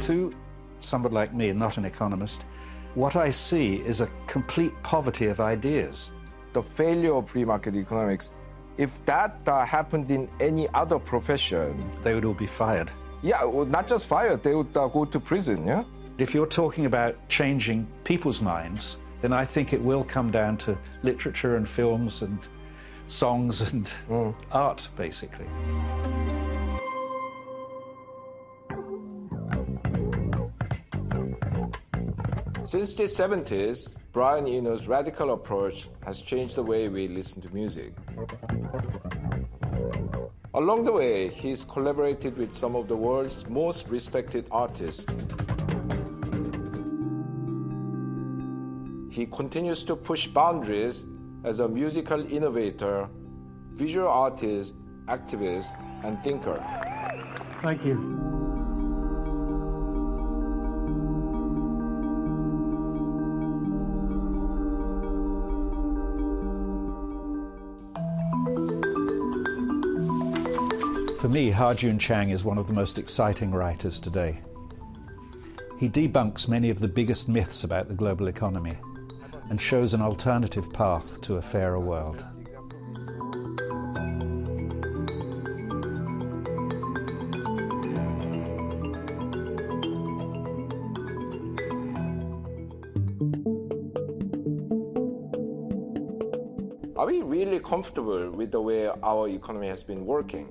To somebody like me, not an economist, what I see is a complete poverty of ideas. The failure of free market economics, if that happened in any other profession... They would all be fired. Yeah, well, not just fired, they would go to prison, yeah? If you're talking about changing people's minds, then I think it will come down to literature and films and songs and art, basically. Since the 70s, Brian Eno's radical approach has changed the way we listen to music. Along the way, he's collaborated with some of the world's most respected artists. He continues to push boundaries as a musical innovator, visual artist, activist, and thinker. Thank you. For me, Ha-Joon Chang is one of the most exciting writers today. He debunks many of the biggest myths about the global economy and shows an alternative path to a fairer world. Are we really comfortable with the way our economy has been working?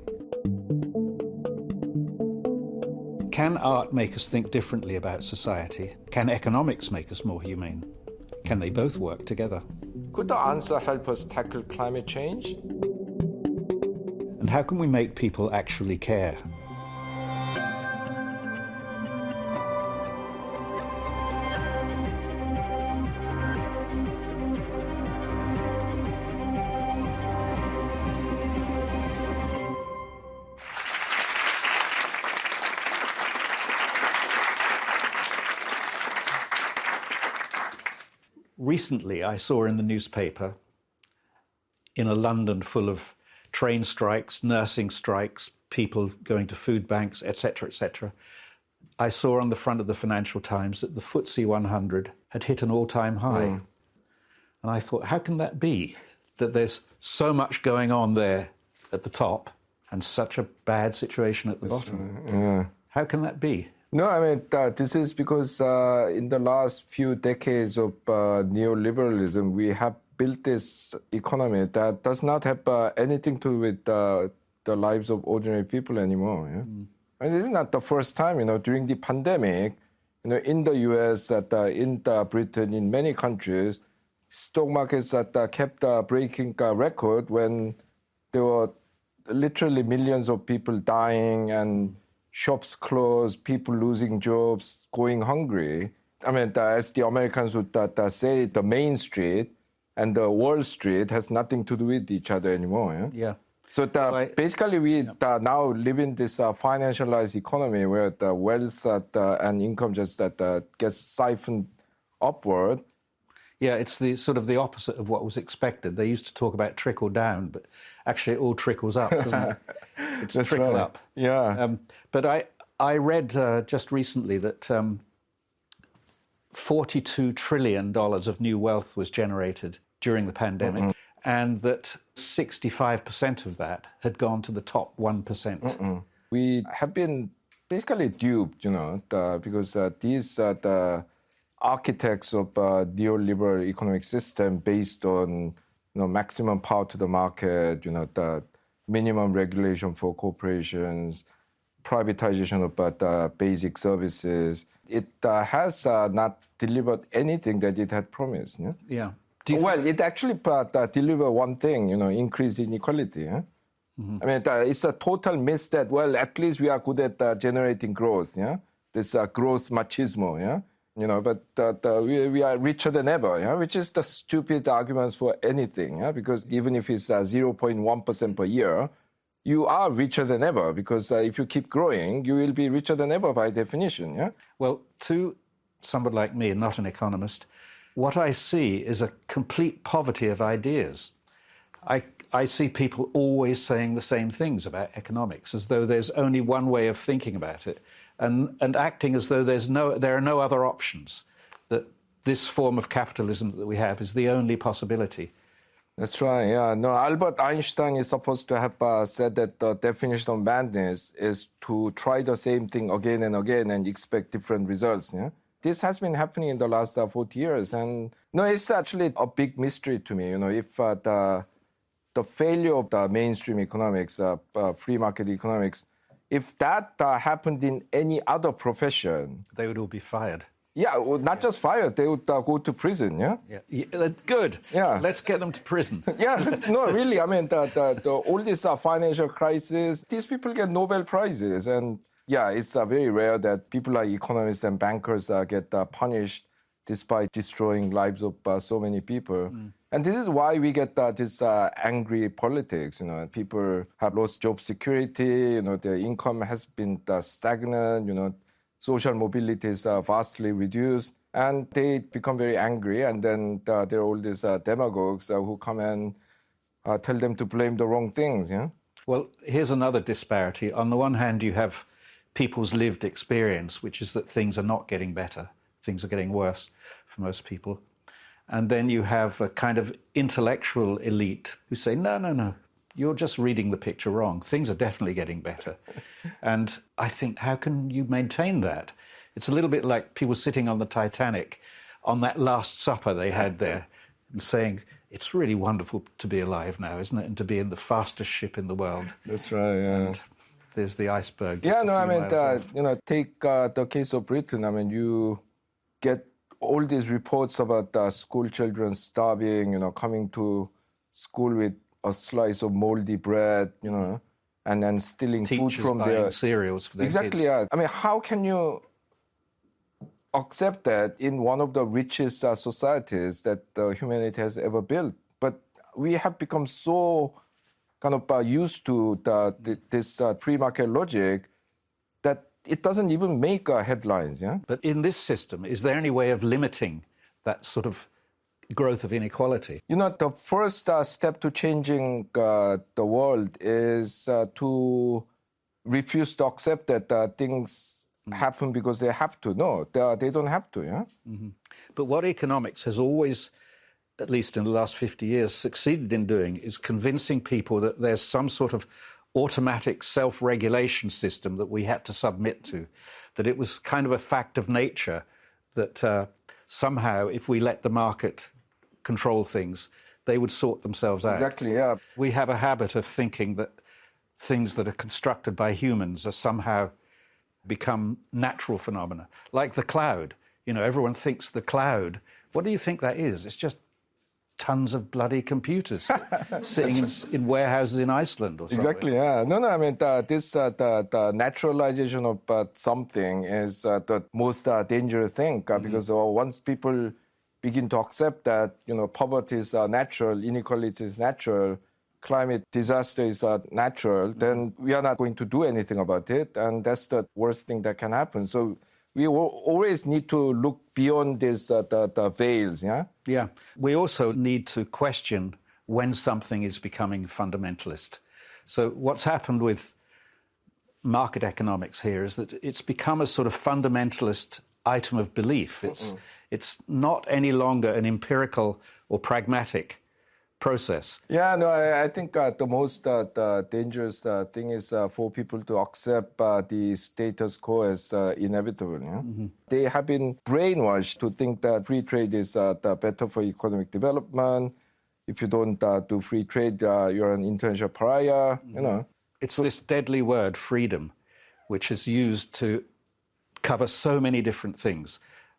Can art make us think differently about society? Can economics make us more humane? Can they both work together? Could the answer help us tackle climate change? And how can we make people actually care? Recently, I saw in the newspaper, in a London full of train strikes, nursing strikes, people going to food banks, etc., I saw on the front of the Financial Times that the FTSE 100 had hit an all-time high. And I thought, how can that be? That there's so much going on there at the top and such a bad situation at the bottom. Yeah. How can that be? No, I mean, this is because in the last few decades of neoliberalism, we have built this economy that does not have anything to do with the lives of ordinary people anymore. Yeah? And this is not the first time, during the pandemic, in the US, in Britain, in many countries, stock markets kept breaking record when there were literally millions of people dying and shops closed, people losing jobs, going hungry. I mean, as the Americans would say, the Main Street and the Wall Street has nothing to do with each other anymore. Yeah. So basically, we now live in this financialized economy where the wealth and income just gets siphoned upward. Yeah, it's the sort of the opposite of what was expected. They used to talk about trickle down, but actually it all trickles up, doesn't it? It's That's trickle right. up. Yeah. But I read just recently that $42 trillion of new wealth was generated during the pandemic, and that 65% of that had gone to the top 1%. We have been basically duped, because these the architects of neoliberal economic system based on maximum power to the market, the minimum regulation for corporations, privatization of the basic services. It has not delivered anything that it had promised. Yeah. It actually delivered one thing, increase inequality. I mean, it's a total myth that, at least we are good at generating growth, this growth machismo, but we are richer than ever, which is the stupid arguments for anything, because even if it's 0.1% per year, you are richer than ever, because if you keep growing, you will be richer than ever by definition. Well, to somebody like me, not an economist, what I see is a complete poverty of ideas. I see people always saying the same things about economics, as though there's only one way of thinking about it, and acting as though there are no other options, that this form of capitalism that we have is the only possibility. That's right, yeah. No, Albert Einstein is supposed to have said that the definition of madness is to try the same thing again and again and expect different results, yeah? This has been happening in the last 40 years. And no, it's actually a big mystery to me, if the failure of the mainstream economics, free market economics, if that happened in any other profession... They would all be fired. Yeah, well, not just fired, they would go to prison, yeah? Good. Yeah. Let's get them to prison. Yeah, no, really, I mean, all this financial crisis, these people get Nobel Prizes. And yeah, it's very rare that people like economists and bankers get punished despite destroying lives of so many people. And this is why we get this angry politics, and people have lost job security, their income has been stagnant, social mobility is vastly reduced, and they become very angry. And then there are all these demagogues who come and tell them to blame the wrong things. Yeah. Well, here's another disparity. On the one hand, you have people's lived experience, which is that things are not getting better. Things are getting worse for most people. And then you have a kind of intellectual elite who say, no, you're just reading the picture wrong. Things are definitely getting better. And I think, how can you maintain that? It's a little bit like people sitting on the Titanic on that Last Supper they had there and saying, it's really wonderful to be alive now, isn't it? And to be in the fastest ship in the world. That's right, yeah. And there's the iceberg. Yeah, no, I mean, take the case of Britain. I mean, you get all these reports about school children starving, coming to school with a slice of moldy bread, and then stealing Teachers food from buying cereals for their Exactly, kids. Yeah. I mean, how can you accept that in one of the richest societies that humanity has ever built? But we have become so kind of used to this free market logic that it doesn't even make headlines, yeah? But in this system, is there any way of limiting that sort of growth of inequality? The first step to changing the world is to refuse to accept that things happen because they have to. No, they don't have to, yeah? Mm-hmm. But what economics has always, at least in the last 50 years, succeeded in doing is convincing people that there's some sort of automatic self-regulation system that we had to submit to, that it was kind of a fact of nature that somehow if we let the market control things, they would sort themselves out. Exactly, yeah. We have a habit of thinking that things that are constructed by humans are somehow become natural phenomena, like the cloud. Everyone thinks the cloud. What do you think that is? It's just tons of bloody computers sitting in warehouses in Iceland or something. Exactly, yeah. No, I mean, the naturalization of something is the most dangerous thing because once people begin to accept that, poverty is natural, inequality is natural, climate disaster is natural, then we are not going to do anything about it. And that's the worst thing that can happen. So we always need to look beyond this, the veils, yeah? Yeah. We also need to question when something is becoming fundamentalist. So what's happened with market economics here is that it's become a sort of fundamentalist item of belief. It's not any longer an empirical or pragmatic process. Yeah, no, I think the most dangerous thing is for people to accept the status quo as inevitable. Yeah? Mm-hmm. They have been brainwashed to think that free trade is better for economic development. If you don't do free trade, you're an international pariah, It's this deadly word, freedom, which is used to cover so many different things.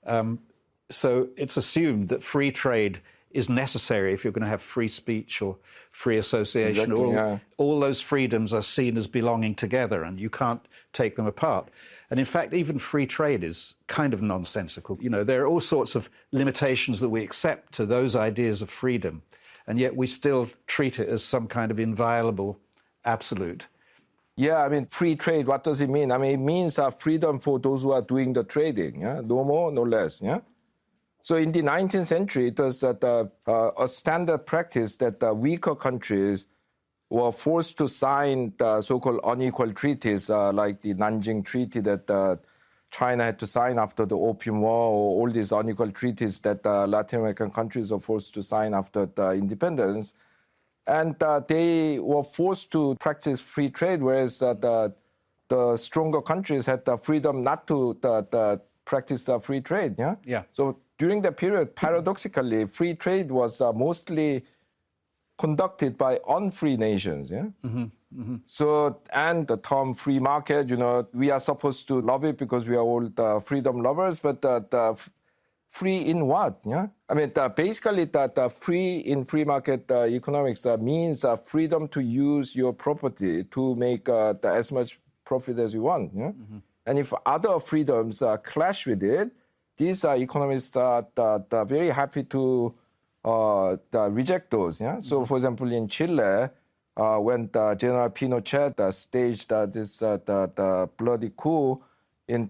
So it's assumed that free trade is necessary if you're going to have free speech or free association. Exactly, all those freedoms are seen as belonging together and you can't take them apart. And in fact, even free trade is kind of nonsensical. There are all sorts of limitations that we accept to those ideas of freedom, and yet we still treat it as some kind of inviolable absolute. Yeah, I mean, free trade, what does it mean? I mean, it means freedom for those who are doing the trading, yeah? No more, no less, yeah? So in the 19th century, it was a standard practice that weaker countries were forced to sign the so-called unequal treaties, like the Nanjing Treaty that China had to sign after the Opium War, or all these unequal treaties that Latin American countries were forced to sign after the independence. And they were forced to practice free trade, whereas the stronger countries had the freedom not to practice free trade. Yeah? Yeah. So during that period, paradoxically, free trade was mostly conducted by unfree nations. Yeah. Mm-hmm. Mm-hmm. So, and the term free market, we are supposed to love it because we are all freedom lovers, but free in what? Yeah. I mean, basically, the free in free market economics means freedom to use your property to make as much profit as you want. Yeah. Mm-hmm. And if other freedoms clash with it, these economists are very happy to reject those. Yeah. So, for example, in Chile, when General Pinochet staged this the bloody coup in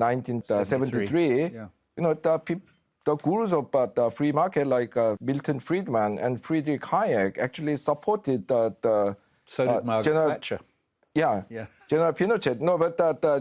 1973, the gurus of the free market like Milton Friedman and Friedrich Hayek actually supported so did Margaret Thatcher. Yeah, General Pinochet. No, but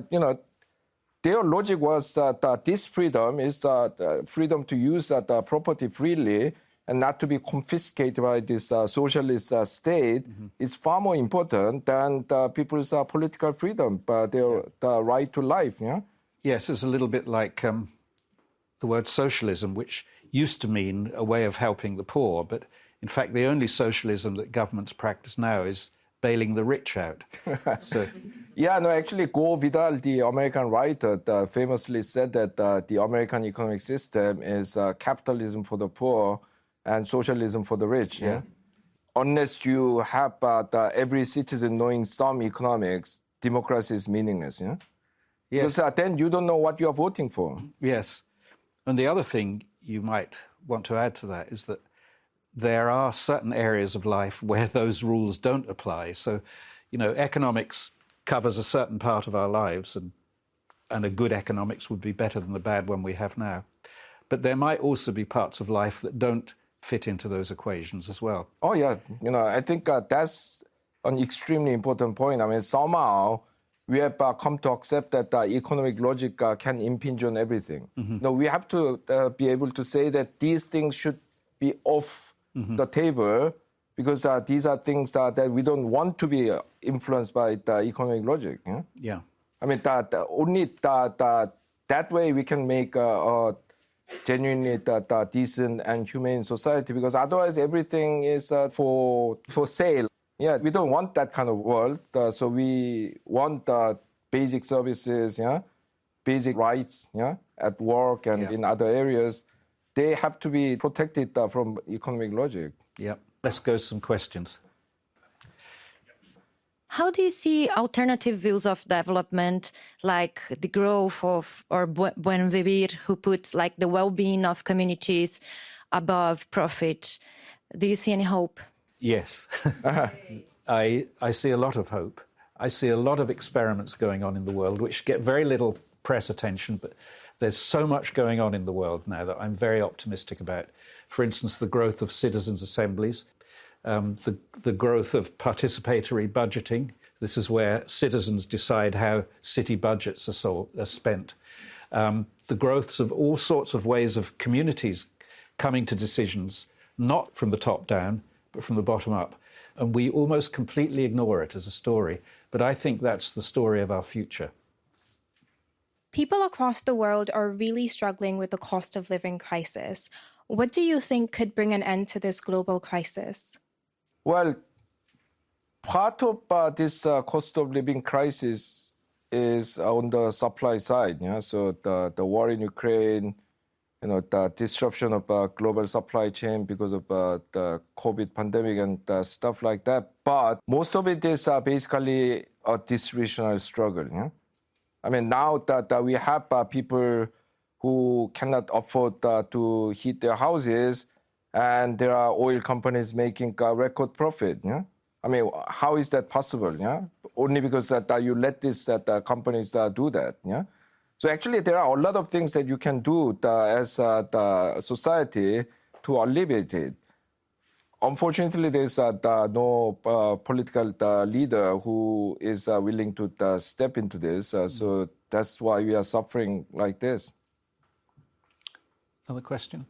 their logic was that this freedom is freedom to use the property freely and not to be confiscated by this socialist state is far more important than people's political freedom, their the right to life. Yeah. Yes, it's a little bit like the word socialism, which used to mean a way of helping the poor, but in fact, the only socialism that governments practice now is bailing the rich out. So. Yeah, no, actually, Gore Vidal, the American writer, famously said that the American economic system is capitalism for the poor and socialism for the rich. Yeah. Unless you have every citizen knowing some economics, democracy is meaningless. Yeah. Yes. Because then you don't know what you are voting for. Yes. And the other thing you might want to add to that is that there are certain areas of life where those rules don't apply. So, economics covers a certain part of our lives, and a good economics would be better than the bad one we have now. But there might also be parts of life that don't fit into those equations as well. Oh, yeah. I think that's an extremely important point. I mean, somehow we have come to accept that economic logic can impinge on everything. Mm-hmm. No, we have to be able to say that these things should be off the table because these are things that we don't want to be influenced by the economic logic. Yeah. I mean, only that way we can make a genuinely decent and humane society, because otherwise everything is for sale. Yeah, we don't want that kind of world. So we want basic services, basic rights, at work and in other areas. They have to be protected from economic logic. Yeah. Let's go to some questions. How do you see alternative views of development, like the growth of, or Buenvivir, who puts like the well-being of communities above profit? Do you see any hope? Yes. I see a lot of hope. I see a lot of experiments going on in the world, which get very little press attention, but there's so much going on in the world now that I'm very optimistic about. For instance, the growth of citizens' assemblies, the growth of participatory budgeting. This is where citizens decide how city budgets are spent. The growths of all sorts of ways of communities coming to decisions, not from the top down, but from the bottom up. And we almost completely ignore it as a story. But I think that's the story of our future. People across the world are really struggling with the cost of living crisis. What do you think could bring an end to this global crisis? Well, part of this cost of living crisis is on the supply side. So the war in Ukraine, the disruption of global supply chain because of the COVID pandemic and stuff like that. But most of it is basically a distributional struggle. I mean, now that we have people who cannot afford to heat their houses, and there are oil companies making record profit. I mean, how is that possible? Only because that you let these companies do that. So actually, there are a lot of things that you can do as the society to alleviate it. Unfortunately, there's no political leader who is willing to step into this. So that's why we are suffering like this. Another question?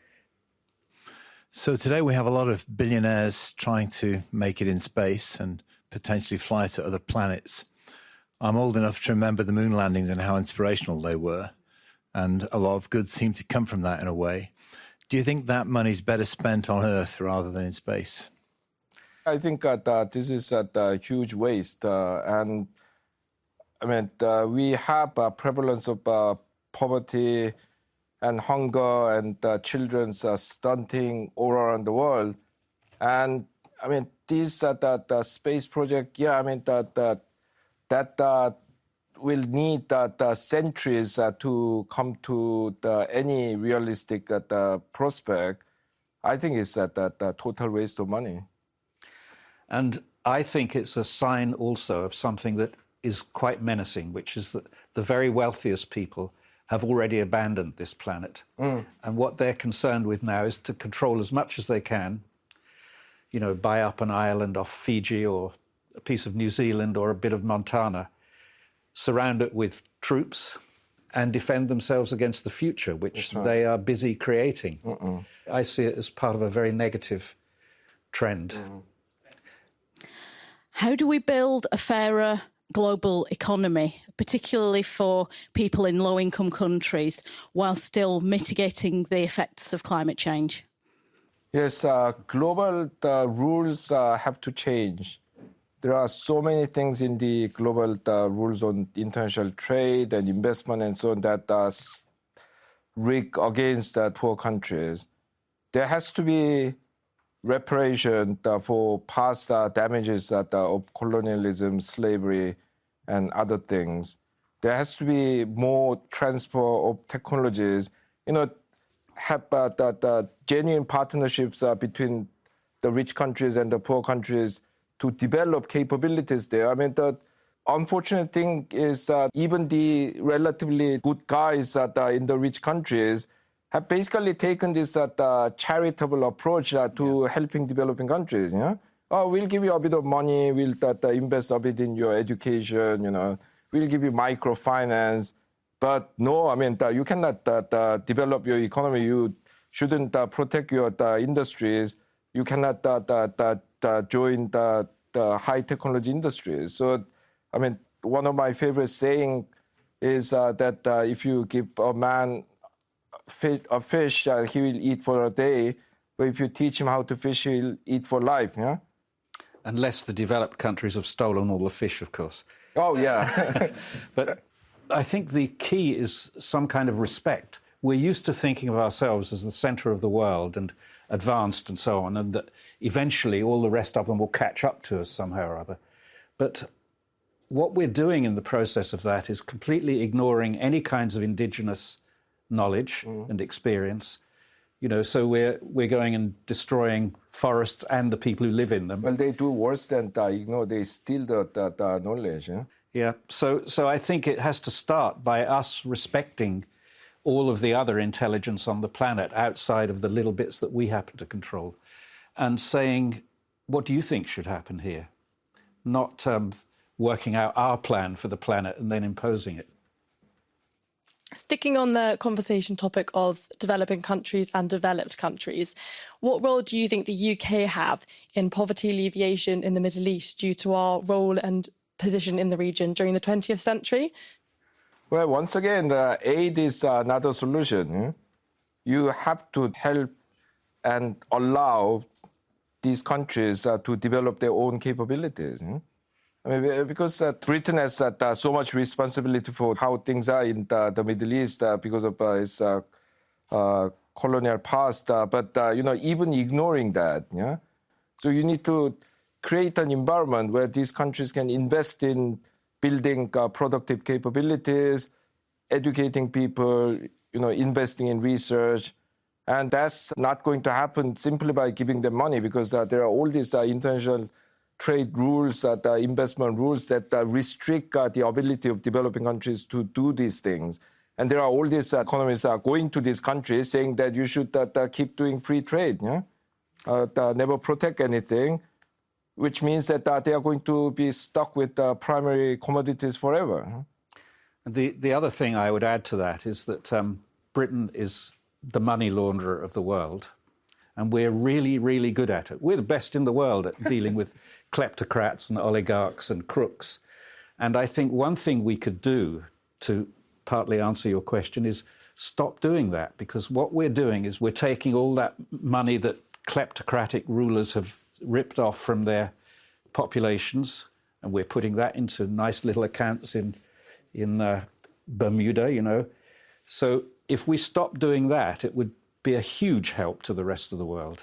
So today we have a lot of billionaires trying to make it in space and potentially fly to other planets. I'm old enough to remember the moon landings and how inspirational they were. And a lot of good seem to come from that in a way. Do you think that money's better spent on Earth rather than in space? I think that this is a huge waste. And I mean, we have a prevalence of poverty and hunger and children's stunting all around the world. And I mean, this the space project, yeah, I mean, that will need centuries to come to any realistic prospect. I think it's a total waste of money. And I think it's a sign also of something that is quite menacing, which is that the very wealthiest people have already abandoned this planet. And what they're concerned with now is to control as much as they can, you know, buy up an island off Fiji or a piece of New Zealand or a bit of Montana, surround it with troops and defend themselves against the future, which they are busy creating. I see it as part of a very negative trend. How do we build a fairer global economy, particularly for people in low-income countries, while still mitigating the effects of climate change? Yes, global rules have to change. There are so many things in the global rules on international trade and investment and so on that rig against poor countries. There has to be reparation for past damages of colonialism, slavery, and other things. There has to be more transfer of technologies. You know, have genuine partnerships between the rich countries and the poor countries to develop capabilities there. I mean, the unfortunate thing is that even the relatively good guys in the rich countries have basically taken this charitable approach to helping developing countries. You know? Oh, we'll give you a bit of money, we'll invest a bit in your education, you know, we'll give you microfinance. But no, I mean, you cannot develop your economy. You shouldn't protect your industries. You cannot join the high technology industries. So, I mean, one of my favorite saying is that if you give a man a fish, he will eat for a day. But if you teach him how to fish, he'll eat for life. Yeah. Unless the developed countries have stolen all the fish, of course. Oh, yeah. But I think the key is some kind of respect. We're used to thinking of ourselves as the centre of the world and advanced and so on, and that eventually all the rest of them will catch up to us somehow or other. But what we're doing in the process of that is completely ignoring any kinds of indigenous knowledge and experience. You know, so we're going and destroying forests and the people who live in them. Well, they do worse than ignore. They steal the knowledge. Yeah. Yeah. So I think it has to start by us respecting all of the other intelligence on the planet outside of the little bits that we happen to control, and saying, what do you think should happen here? Not working out our plan for the planet and then imposing it. Sticking on the conversation topic of developing countries and developed countries, what role do you think the UK have in poverty alleviation in the Middle East due to our role and position in the region during the 20th century? Well, once again, aid is not a solution. You have to help and allow these countries to develop their own capabilities. I mean, because Britain has so much responsibility for how things are in the Middle East because of its colonial past. But you know, even ignoring that, yeah. So you need to create an environment where these countries can invest in building productive capabilities, educating people, you know, investing in research. And that's not going to happen simply by giving them money, because there are all these international trade rules, the investment rules that restrict the ability of developing countries to do these things. And there are all these economists going to these countries saying that you should keep doing free trade, never protect anything, which means that they are going to be stuck with primary commodities forever. The other thing I would add to that is that Britain is the money launderer of the world, and we're really, really good at it. We're the best in the world at dealing with kleptocrats and oligarchs and crooks. And I think one thing we could do to partly answer your question is stop doing that, because what we're doing is we're taking all that money that kleptocratic rulers have ripped off from their populations, and we're putting that into nice little accounts in Bermuda, you know. So if we stop doing that, it would be a huge help to the rest of the world.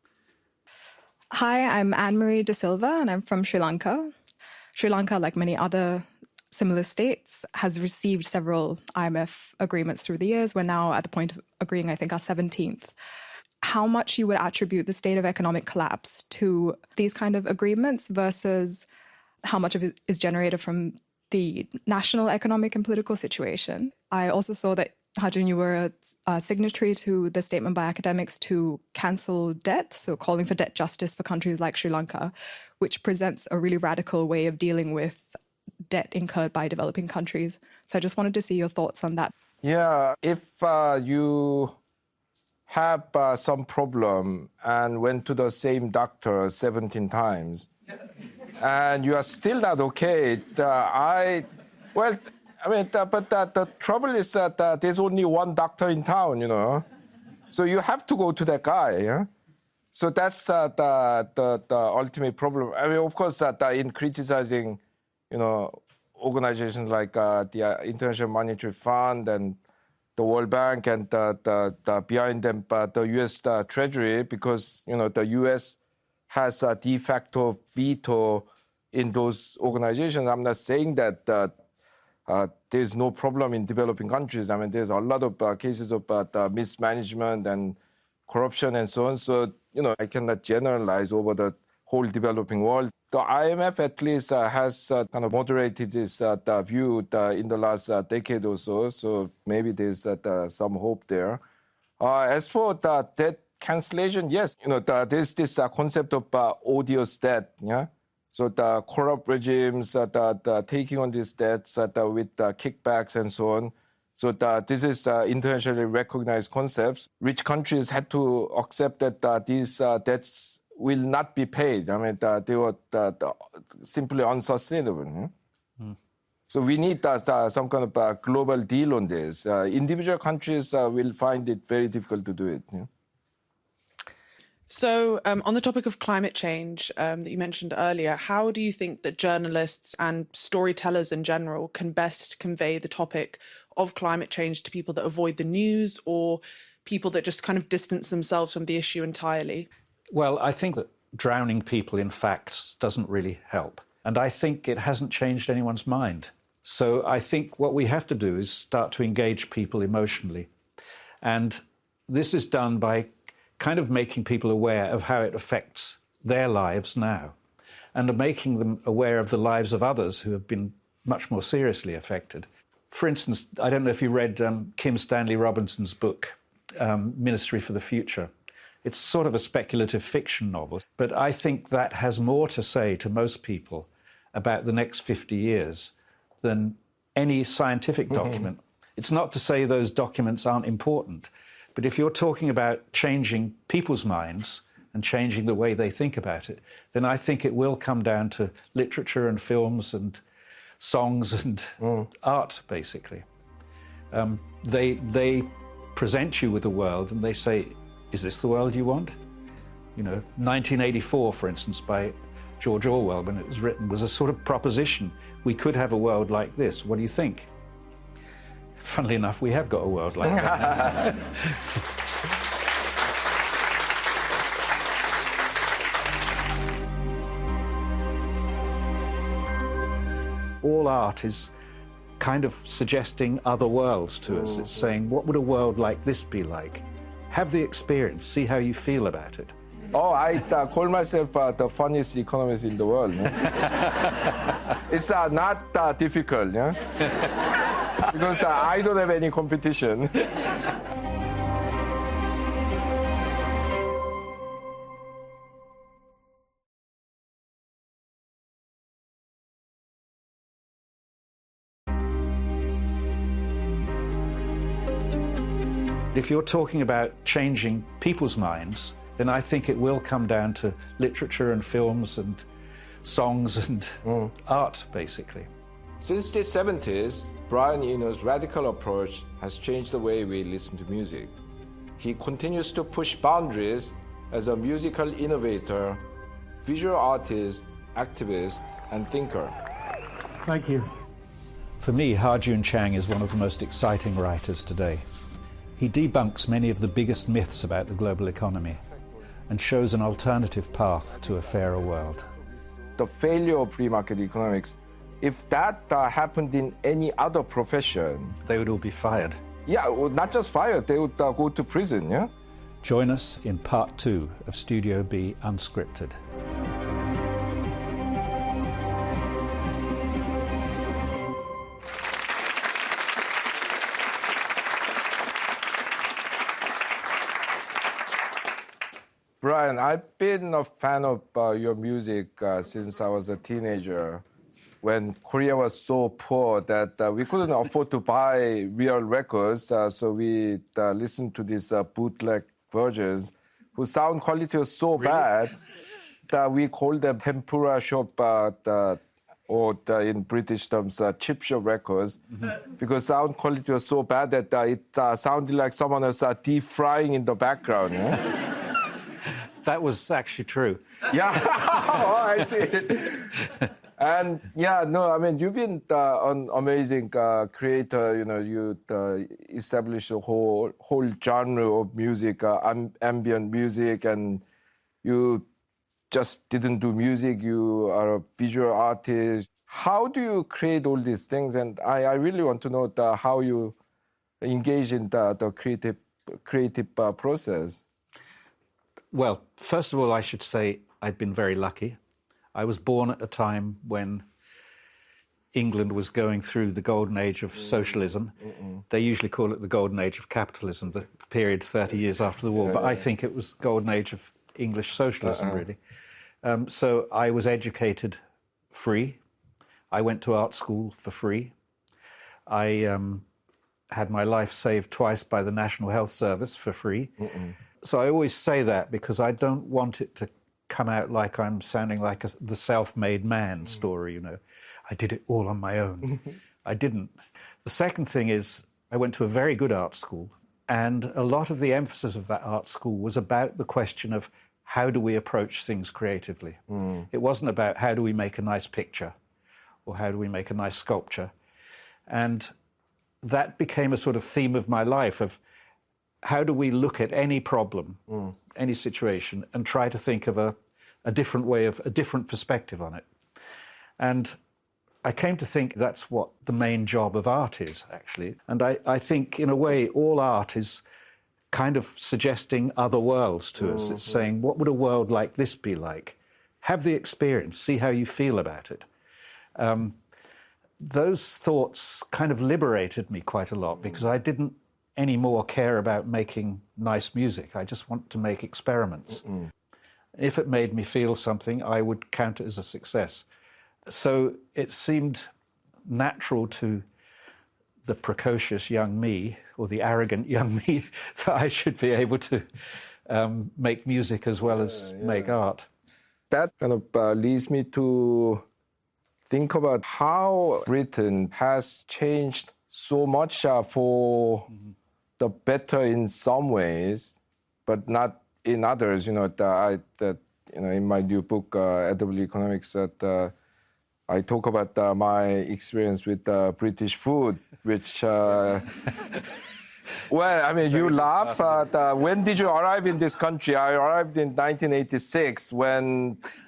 Hi, I'm Anne-Marie De Silva, and I'm from Sri Lanka. Sri Lanka, like many other similar states, has received several IMF agreements through the years. We're now at the point of agreeing, I think, our 17th. How much you would attribute the state of economic collapse to these kind of agreements versus how much of it is generated from the national economic and political situation? I also saw that, Hajun, you were a signatory to the statement by academics to cancel debt, so calling for debt justice for countries like Sri Lanka, which presents a really radical way of dealing with debt incurred by developing countries. So I just wanted to see your thoughts on that. Yeah, if you have some problem and went to the same doctor 17 times and you are still not okay, but the trouble is that there's only one doctor in town, you know. So you have to go to that guy, yeah? So that's the ultimate problem. I mean, of course, in criticizing, you know, organizations like the International Monetary Fund and the World Bank and the behind them, the U.S. Treasury, because, you know, the U.S. has a de facto veto in those organizations. I'm not saying that there's no problem in developing countries. I mean, there's a lot of cases of mismanagement and corruption and so on. So, you know, I cannot generalize over the whole developing world. The IMF at least has kind of moderated this view in the last decade or so. So maybe there's some hope there. As for the debt cancellation, yes, you know, there's this concept of odious debt, yeah? So the corrupt regimes taking on these debts with kickbacks and so on. So this is internationally recognized concepts. Rich countries had to accept that these debts will not be paid. I mean, they were simply unsustainable. So we need some kind of global deal on this. Individual countries will find it very difficult to do it. Yeah? So on the topic of climate change that you mentioned earlier, how do you think that journalists and storytellers in general can best convey the topic of climate change to people that avoid the news or people that just kind of distance themselves from the issue entirely? Well, I think that drowning people in facts doesn't really help. And I think it hasn't changed anyone's mind. So I think what we have to do is start to engage people emotionally. And this is done by kind of making people aware of how it affects their lives now and of making them aware of the lives of others who have been much more seriously affected. For instance, I don't know if you read Kim Stanley Robinson's book, Ministry for the Future. It's sort of a speculative fiction novel, but I think that has more to say to most people about the next 50 years than any scientific document. It's not to say those documents aren't important, but if you're talking about changing people's minds and changing the way they think about it, then I think it will come down to literature and films and songs and art, basically. They present you with a world and they say, is this the world you want? You know, 1984, for instance, by George Orwell, when it was written, was a sort of proposition. We could have a world like this. What do you think? Funnily enough, we have got a world like that now. All art is kind of suggesting other worlds to us. It's saying, what would a world like this be like? Have the experience, see how you feel about it. Oh, I call myself the funniest economist in the world. It's not difficult, yeah? Because I don't have any competition. If you're talking about changing people's minds, then I think it will come down to literature and films and songs and art, basically. Since the 70s, Brian Eno's radical approach has changed the way we listen to music. He continues to push boundaries as a musical innovator, visual artist, activist, and thinker. Thank you. For me, Ha-Joon Chang is one of the most exciting writers today. He debunks many of the biggest myths about the global economy and shows an alternative path to a fairer world. The failure of free market economics, if that happened in any other profession, they would all be fired. Yeah, well, not just fired, they would go to prison, yeah? Join us in part 2 of Studio B Unscripted. Brian, I've been a fan of your music since I was a teenager, when Korea was so poor that we couldn't afford to buy real records, so we listened to these bootleg versions whose sound quality was so bad that we called them tempura shop, or in British terms, chip shop records, because sound quality was so bad that it sounded like someone was deep frying in the background. Yeah? That was actually true. Yeah, oh, I see. And yeah, no, I mean, you've been an amazing creator. You know, you established a whole genre of music, ambient music, and you just didn't do music. You are a visual artist. How do you create all these things? And I really want to know how you engage in the creative process. Well, first of all, I should say I've been very lucky. I was born at a time when England was going through the golden age of socialism. They usually call it the golden age of capitalism, the period 30 years after the war, but I think it was the golden age of English socialism, really. So I was educated free. I went to art school for free. I had my life saved twice by the National Health Service for free. So I always say that because I don't want it to come out like I'm sounding like the self-made man story, you know. I did it all on my own. I didn't. The second thing is I went to a very good art school, and a lot of the emphasis of that art school was about the question of how do we approach things creatively. It wasn't about how do we make a nice picture or how do we make a nice sculpture. And that became a sort of theme of my life of how do we look at any problem, any situation, and try to think of a different way, of a different perspective on it. And I came to think that's what the main job of art is, actually. And I think, in a way, all art is kind of suggesting other worlds to us. It's saying, what would a world like this be like? Have the experience, see how you feel about it. Those thoughts kind of liberated me quite a lot because I didn't anymore care about making nice music. I just want to make experiments. If it made me feel something, I would count it as a success. So it seemed natural to the precocious young me, or the arrogant young me, that I should be able to make music as well as make art. That kind of leads me to think about how Britain has changed so much for the better in some ways, but not in others. You know, in my new book, Edible Economics, that I talk about my experience with British food, which, well, I mean, you laugh. When did you arrive in this country? I arrived in 1986 when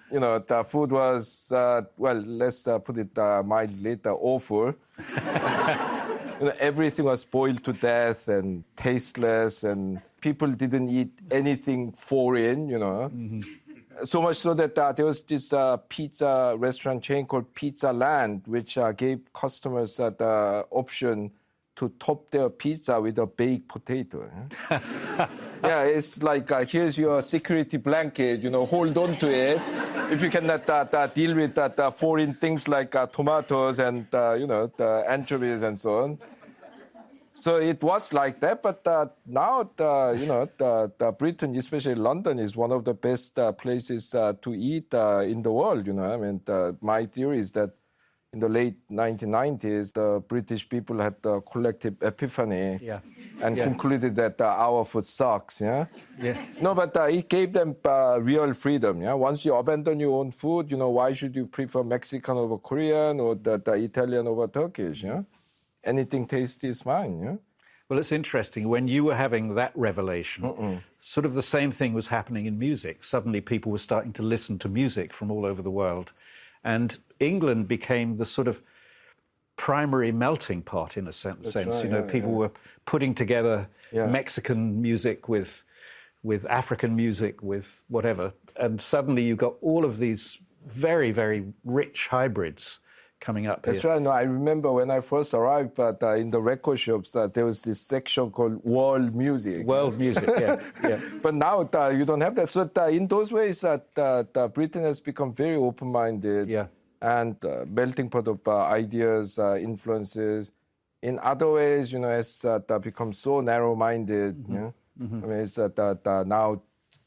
the food was, let's put it mildly, awful. Everything was boiled to death and tasteless, and people didn't eat anything foreign, Mm-hmm. So much so that there was this pizza restaurant chain called Pizza Land, which gave customers the option to top their pizza with a baked potato. Yeah, it's like, here's your security blanket, hold on to it. If you cannot deal with foreign things like tomatoes and, the anchovies and so on. So it was like that, but now, the Britain, especially London, is one of the best places to eat in the world, my theory is that in the late 1990s, the British people had the collective epiphany and concluded that our food sucks, No, but it gave them real freedom, Once you abandon your own food, why should you prefer Mexican over Korean or the Italian over Turkish, Anything tasty is fine, Well, it's interesting. When you were having that revelation, sort of the same thing was happening in music. Suddenly people were starting to listen to music from all over the world. And England became the sort of primary melting pot, in a sense. Right, People were putting together Mexican music with African music, with whatever. And suddenly you got all of these very, very rich hybrids coming up That's here. right. No, I remember when I first arrived, but in the record shops, there was this section called world music. World music, yeah. But now you don't have that. So in those ways, Britain has become very open-minded and melting pot of ideas, influences. In other ways, has become so narrow-minded. It's now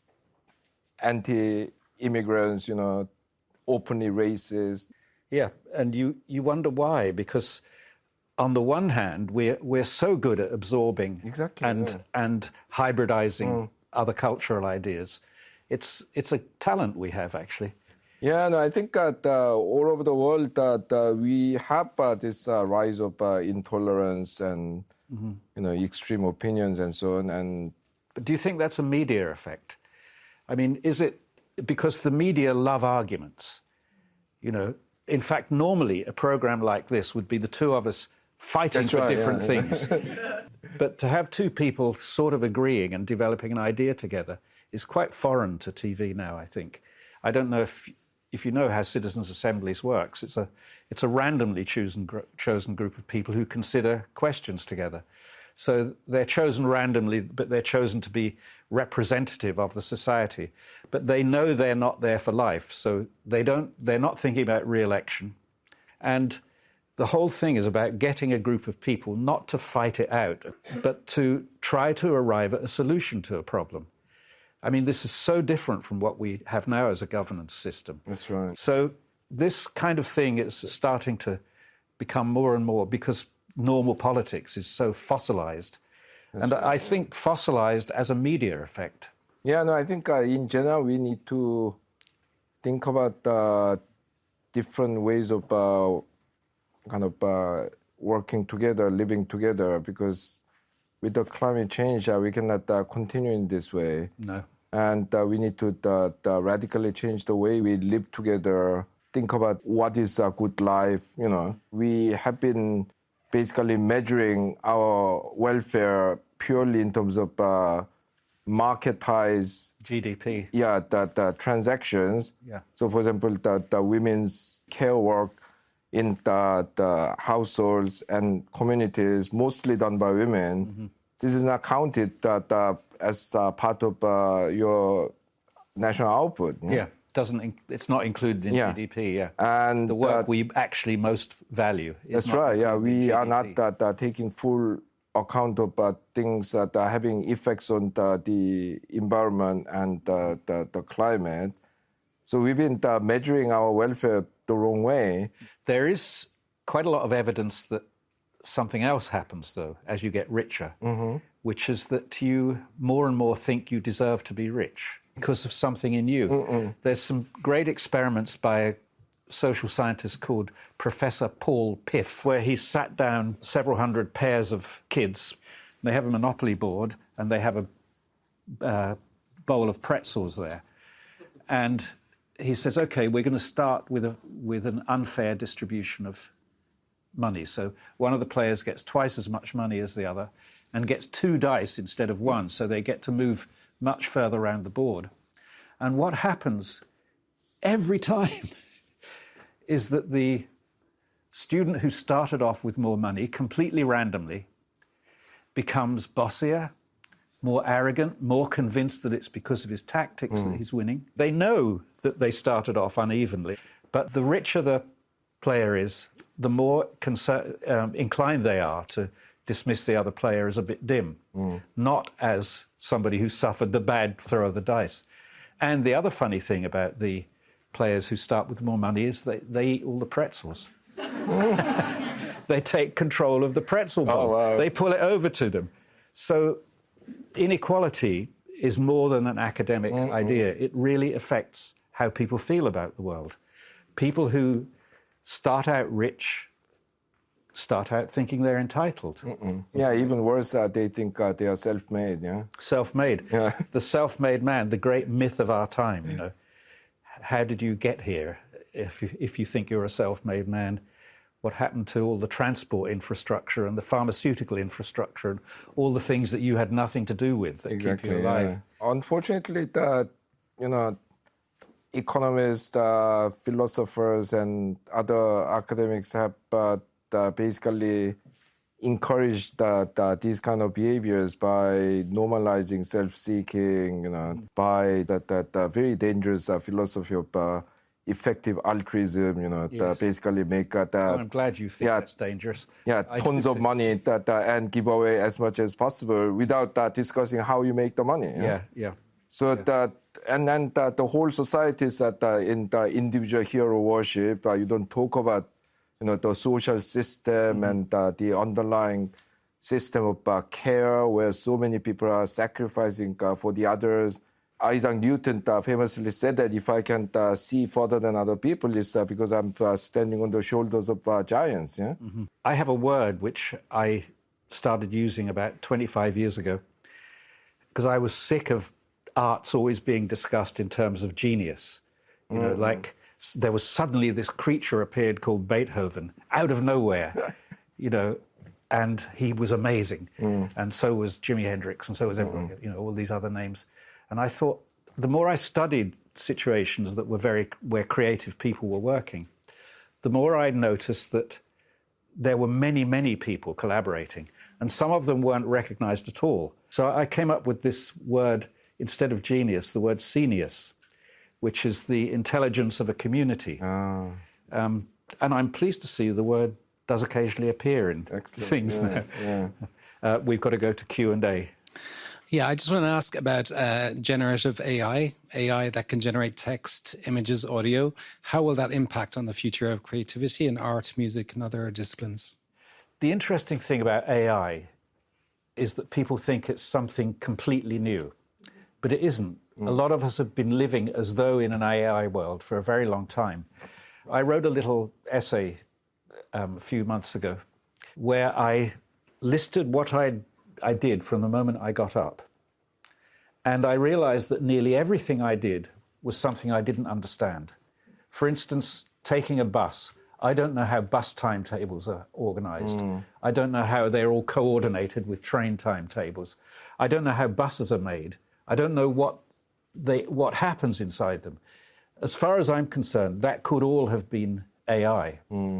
anti-immigrants, openly racist. Yeah, and you wonder why, because on the one hand, we're so good at absorbing and hybridizing other cultural ideas. It's a talent we have, actually. Yeah, no, I think all over the world we have this rise of intolerance and extreme opinions and so on. But do you think that's a media effect? I mean, is it because the media love arguments? In fact, normally a program like this would be the two of us fighting for different things. But to have two people sort of agreeing and developing an idea together is quite foreign to TV now, I think. I don't know if you know how Citizens' Assemblies works. It's a randomly chosen group of people who consider questions together. So they're chosen randomly, but they're chosen to be representative of the society. But they know they're not there for life, so they're not thinking about re-election. And the whole thing is about getting a group of people not to fight it out, but to try to arrive at a solution to a problem. I mean, this is so different from what we have now as a governance system. That's right. So this kind of thing is starting to become more and more, because normal politics is so fossilized. That's and right. I think fossilized as a media effect. Yeah, no, I think in general we need to think about different ways of working together, living together, because with the climate change, we cannot continue in this way. No. And we need to radically change the way we live together, think about what is a good life, We have been basically measuring our welfare purely in terms of marketized GDP. Yeah, the transactions. Yeah. So, for example, the women's care work in the households and communities, mostly done by women. Mm-hmm. This is not counted as part of your national output. Yeah, it's not included in GDP. Yeah, and the work we actually most value. That's right. Yeah, we are not taking full account of things that are having effects on the environment and the climate. So we've been measuring our welfare the wrong way. There is quite a lot of evidence that something else happens, though, as you get richer, which is that you more and more think you deserve to be rich because of something in you. There's some great experiments by a social scientist called Professor Paul Piff, where he sat down several hundred pairs of kids. They have a Monopoly board and they have a bowl of pretzels there. And he says, OK, we're going to start with an unfair distribution of money. So one of the players gets twice as much money as the other and gets 2 dice instead of 1, so they get to move much further around the board. And what happens every time is that the student who started off with more money, completely randomly, becomes bossier, more arrogant, more convinced that it's because of his tactics that he's winning. They know that they started off unevenly, but the richer the player is, the more inclined they are to dismiss the other player as a bit dim, not as somebody who suffered the bad throw of the dice. And the other funny thing about the players who start with more money is they eat all the pretzels. They take control of the pretzel bowl. Oh, wow. They pull it over to them. So inequality is more than an academic idea. It really affects how people feel about the world. People who start out rich start out thinking they're entitled. Yeah, even worse, they think they are self-made, yeah? Self-made. Yeah. The self-made man, the great myth of our time, you know. How did you get here if you think you're a self-made man? What happened to all the transport infrastructure and the pharmaceutical infrastructure and all the things that you had nothing to do with that keep you alive? Yeah. Unfortunately, economists, philosophers, and other academics have basically encouraged these kind of behaviors by normalizing self-seeking, by that very dangerous philosophy of effective altruism, Yes. basically make I'm glad you think that's dangerous. Yeah, tons of money and give away as much as possible without discussing how you make the money. Yeah. So the whole society is in the individual hero worship. You don't talk about the social system and the underlying system of care where so many people are sacrificing for the others. Isaac Newton famously said that if I can see further than other people, it's because I'm standing on the shoulders of giants. Yeah? I have a word which I started using about 25 years ago because I was sick of arts always being discussed in terms of genius. Like there was suddenly this creature appeared called Beethoven out of nowhere, and he was amazing. And so was Jimi Hendrix, and so was everyone, all these other names. And I thought, the more I studied situations that were where creative people were working, the more I noticed that there were many, many people collaborating, and some of them weren't recognized at all. So I came up with this word, instead of genius, the word scenius, which is the intelligence of a community. And I'm pleased to see the word does occasionally appear in things now. Yeah. We've got to go to Q&A. Yeah, I just want to ask about generative AI that can generate text, images, audio. How will that impact on the future of creativity in art, music, and other disciplines? The interesting thing about AI is that people think it's something completely new, but it isn't. A lot of us have been living as though in an AI world for a very long time. I wrote a little essay a few months ago where I listed what I did from the moment I got up. And I realized that nearly everything I did was something I didn't understand. For instance, taking a bus. I don't know how bus timetables are organized. I don't know how they're all coordinated with train timetables. I don't know how buses are made. I don't know what happens inside them. As far as I'm concerned, that could all have been AI.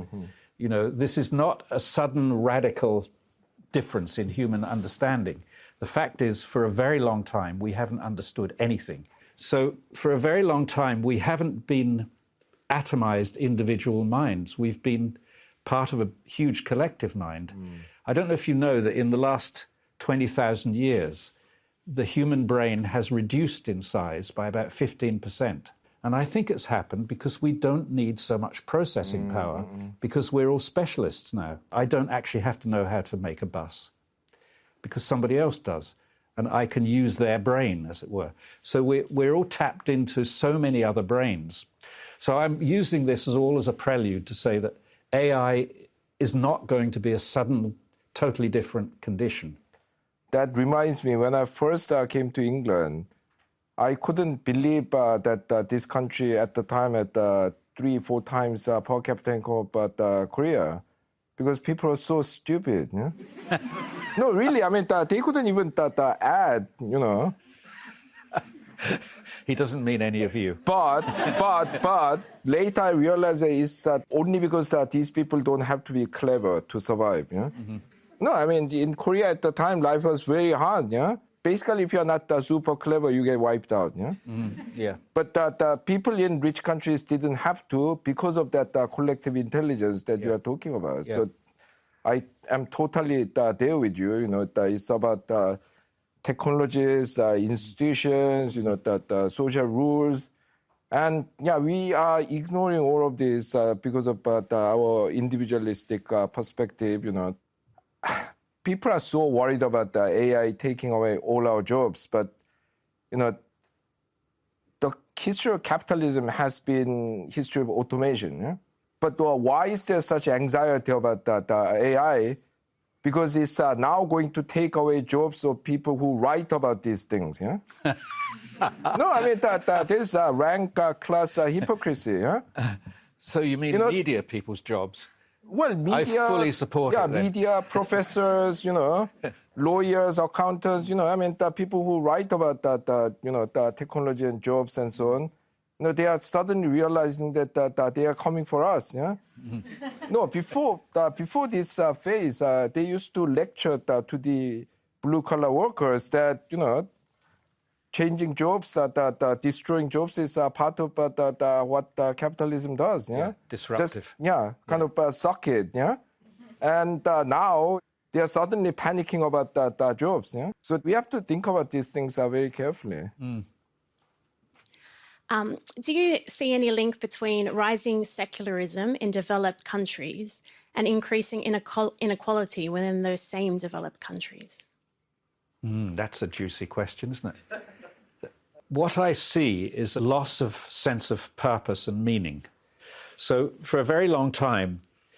This is not a sudden radical difference in human understanding. The fact is, for a very long time, we haven't understood anything. So for a very long time, we haven't been atomized individual minds. We've been part of a huge collective mind. I don't know if you know that in the last 20,000 years, the human brain has reduced in size by about 15%. And I think it's happened because we don't need so much processing power, because we're all specialists now. I don't actually have to know how to make a bus, because somebody else does, and I can use their brain, as it were. So we're all tapped into so many other brains. So I'm using this as a prelude to say that AI is not going to be a sudden, totally different condition. That reminds me, when I first came to England, I couldn't believe that this country at the time had 3-4 times per capita income of Korea, because people are so stupid. Yeah? No, really, I mean, they couldn't even add, you know. He doesn't mean any of you. But later I realized it's only because these people don't have to be clever to survive. Yeah? Mm-hmm. No, I mean, in Korea at the time, life was very hard. Yeah. Basically, if you're not super clever, you get wiped out. Yeah. Mm-hmm. Yeah. But the people in rich countries didn't have to because of that collective intelligence that you are talking about. Yeah. So I am totally there with you. You know, it's about technologies, institutions, you know, the social rules. And yeah, we are ignoring all of this because of our individualistic perspective, you know. People are so worried about the AI taking away all our jobs, but, you know, the history of capitalism has been history of automation. Yeah? But why is there such anxiety about the AI? Because it's now going to take away jobs of people who write about these things. Yeah? No, I mean, there's rank class hypocrisy. Yeah? So you mean media people's jobs? Well, media... I fully support it. Yeah, media, professors, you know, lawyers, accountants, you know, I mean, the people who write about the technology and jobs and so on, you know, they are suddenly realizing that they are coming for us, yeah? Mm-hmm. No, before this phase, they used to lecture to the blue-collar workers that, you know, changing jobs, destroying jobs is part of what capitalism does. Yeah, disruptive. Just, kind of suck it. Yeah, and now they are suddenly panicking about the jobs. Yeah, so we have to think about these things very carefully. Mm. Do you see any link between rising secularism in developed countries and increasing inequality within those same developed countries? That's a juicy question, isn't it? What I see is a loss of sense of purpose and meaning. So for a very long time,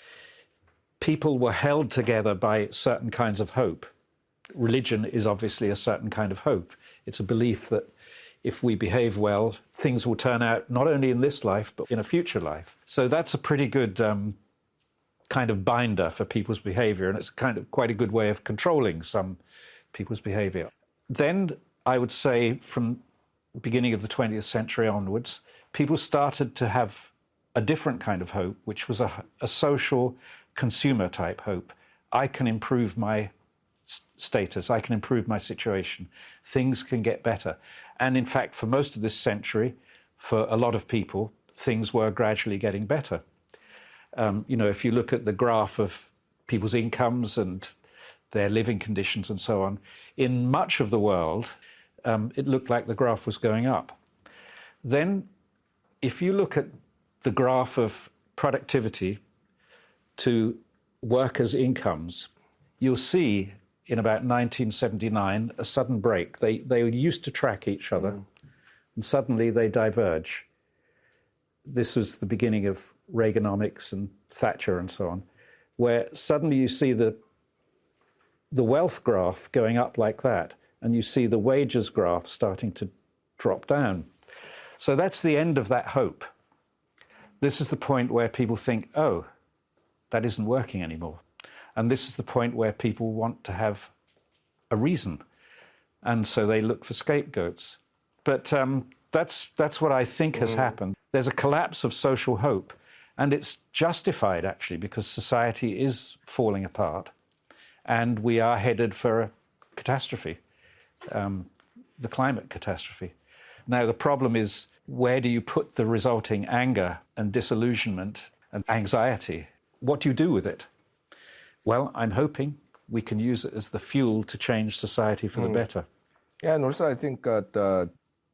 people were held together by certain kinds of hope. Religion is obviously a certain kind of hope. It's a belief that if we behave well, things will turn out not only in this life, but in a future life. So that's a pretty good kind of binder for people's behavior, and it's kind of quite a good way of controlling some people's behavior. Then I would say from beginning of the 20th century onwards, people started to have a different kind of hope, which was a social consumer type hope. I can improve my status, I can improve my situation, things can get better. And in fact, for most of this century, for a lot of people, things were gradually getting better. You know, if you look at the graph of people's incomes and their living conditions and so on, in much of the world, it looked like the graph was going up. Then, if you look at the graph of productivity to workers' incomes, you'll see in about 1979 a sudden break. They used to track each other, and suddenly they diverge. This was the beginning of Reaganomics and Thatcher and so on, where suddenly you see the wealth graph going up like that, and you see the wages graph starting to drop down. So that's the end of that hope. This is the point where people think, oh, that isn't working anymore. And this is the point where people want to have a reason. And so they look for scapegoats. But that's what I think has happened. There's a collapse of social hope. And it's justified, actually, because society is falling apart. And we are headed for a catastrophe, the climate catastrophe. Now, the problem is, where do you put the resulting anger and disillusionment and anxiety? What do you do with it? Well, I'm hoping we can use it as the fuel to change society for the better. Yeah, and also I think that,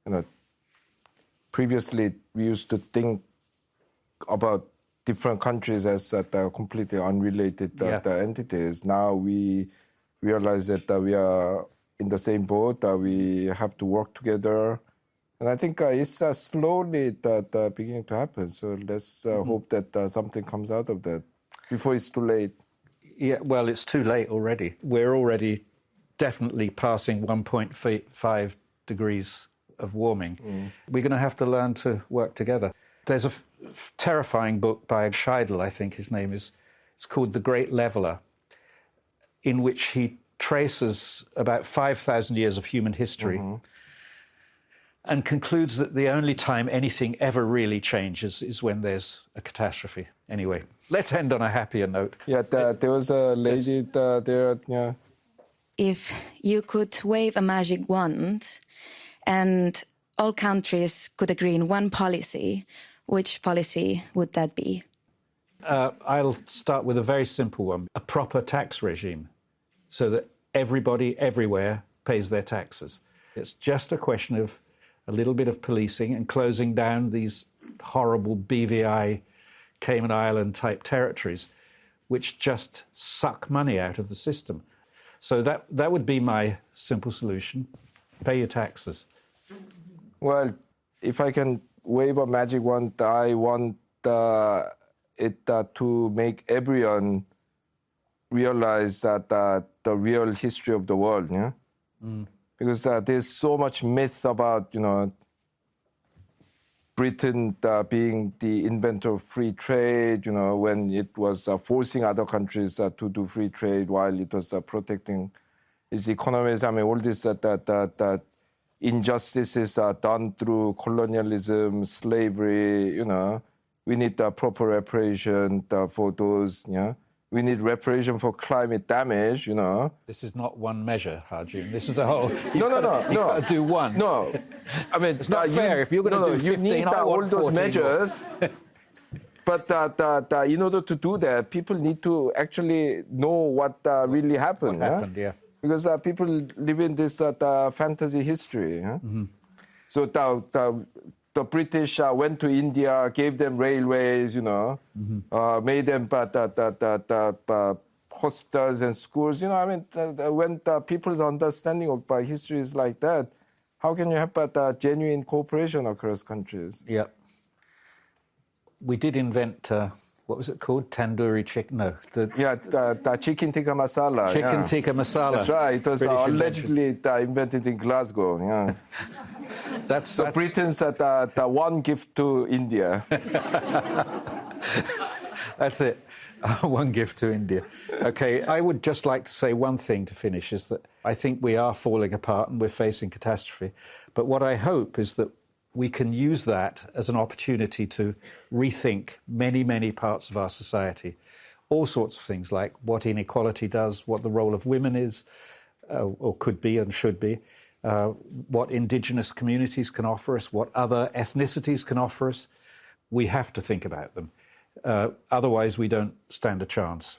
previously we used to think about different countries as completely unrelated entities. Now we realize that we are in the same boat, we have to work together. And I think it's slowly beginning to happen. So let's hope that something comes out of that before it's too late. Yeah, well, it's too late already. We're already definitely passing 1.5 degrees of warming. We're going to have to learn to work together. There's a terrifying book by Scheidel, I think his name is. It's called The Great Leveller, in which he traces about 5,000 years of human history and concludes that the only time anything ever really changes is when there's a catastrophe. Anyway, let's end on a happier note. Yeah, there was a lady there. Yeah. If you could wave a magic wand and all countries could agree on one policy, which policy would that be? I'll start with a very simple one, a proper tax regime, so that everybody, everywhere, pays their taxes. It's just a question of a little bit of policing and closing down these horrible BVI, Cayman Island-type territories, which just suck money out of the system. So that would be my simple solution. Pay your taxes. Well, if I can wave a magic wand, I want it to make everyone realize that the real history of the world, yeah? Because there's so much myth about, Britain being the inventor of free trade, when it was forcing other countries to do free trade while it was protecting its economies. I mean, all this that injustices are done through colonialism, slavery, We need proper reparation for those, We need reparation for climate damage, This is not one measure, Harjun. This is a whole... No. You've got to do one. No. I mean... It's not fair. If you're going to do 15, you need all those measures. But in order to do that, people need to actually know what really happened. What happened, yeah. Because people live in this fantasy history. So the British went to India, gave them railways, made them hospitals and schools. When people's understanding of history is like that, how can you have genuine cooperation across countries? Yeah. We did invent, what was it called? Tandoori chicken? No. The chicken tikka masala. Chicken tikka masala. That's right. It was allegedly invented in Glasgow. Yeah. That's Britain's the one gift to India. That's it. One gift to India. OK, I would just like to say one thing to finish, is that I think we are falling apart and we're facing catastrophe. But what I hope is that we can use that as an opportunity to rethink many, many parts of our society. All sorts of things, like what inequality does, what the role of women is, or could be and should be, what indigenous communities can offer us, what other ethnicities can offer us. We have to think about them. Otherwise, we don't stand a chance.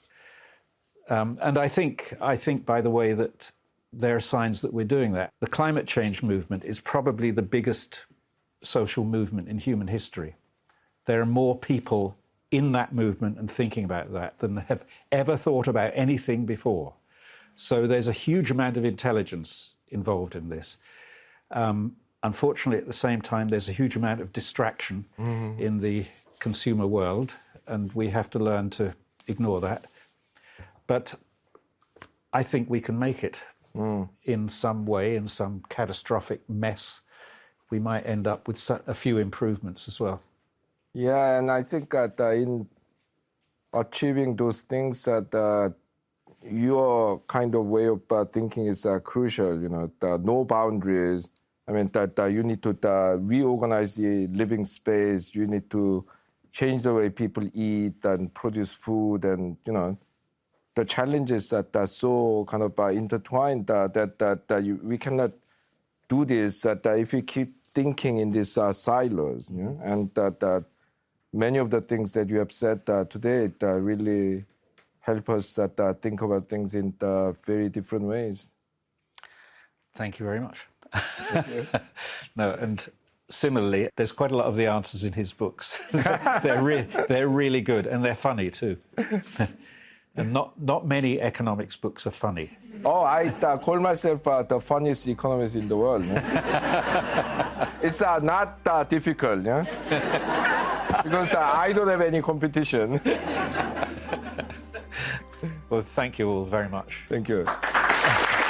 And I think, by the way, that there are signs that we're doing that. The climate change movement is probably the biggest social movement in human history. There are more people in that movement and thinking about that than have ever thought about anything before. So there's a huge amount of intelligence involved in this. Unfortunately, at the same time, there's a huge amount of distraction in the consumer world, and we have to learn to ignore that. But I think we can make it in some way, in some catastrophic mess. We might end up with a few improvements as well. Yeah, and I think that in achieving those things, that your kind of way of thinking is crucial. No boundaries. I mean, that you need to reorganize the living space. You need to change the way people eat and produce food, and the challenges that are so kind of intertwined. We cannot do this if we keep thinking in these silos, and that many of the things that you have said today really help us think about things in very different ways. Thank you very much. No, and similarly, there's quite a lot of the answers in his books. They're really good, and they're funny too. And not many economics books are funny. Oh, I call myself the funniest economist in the world. It's not difficult, because I don't have any competition. Well, thank you all very much. Thank you.